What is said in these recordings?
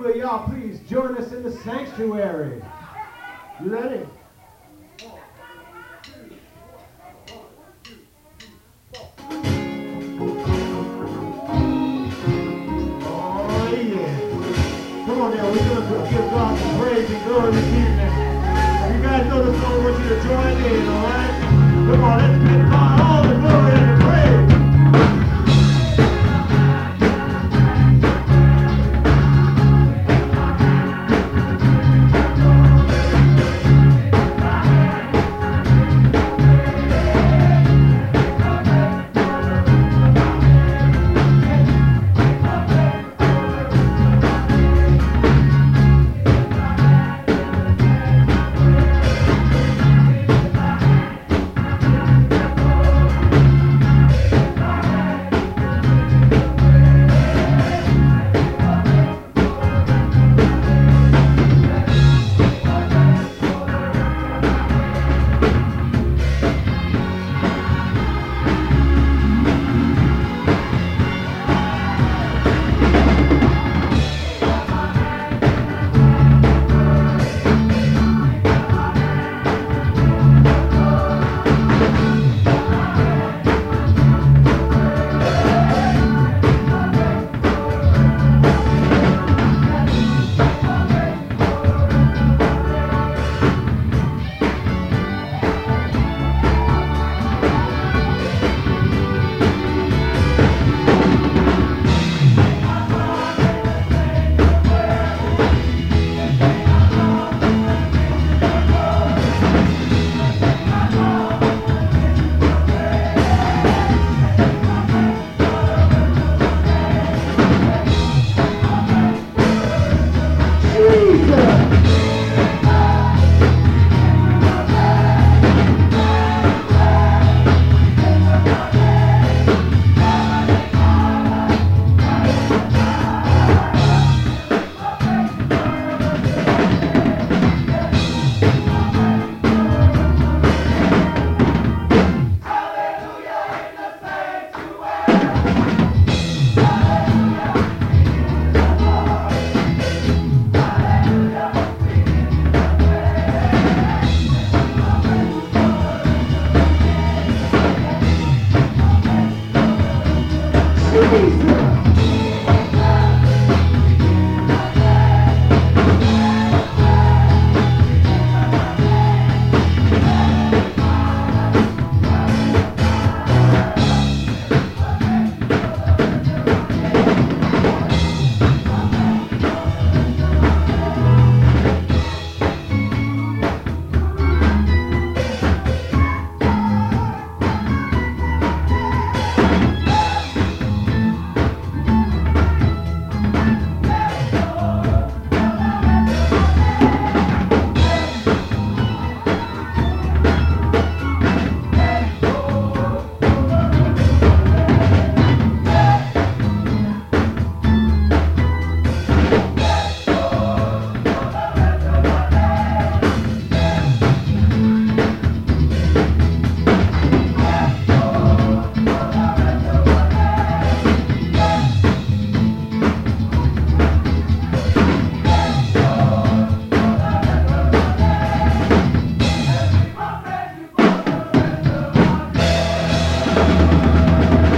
will y'all please join us in the sanctuary? You ready? Oh yeah. Come on now, we're going to give God some praise and glory this evening. You guys know the song, I want you to join in, alright? Come on, let's give God all the glory and the praise.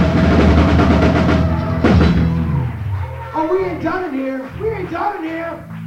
We ain't done it here.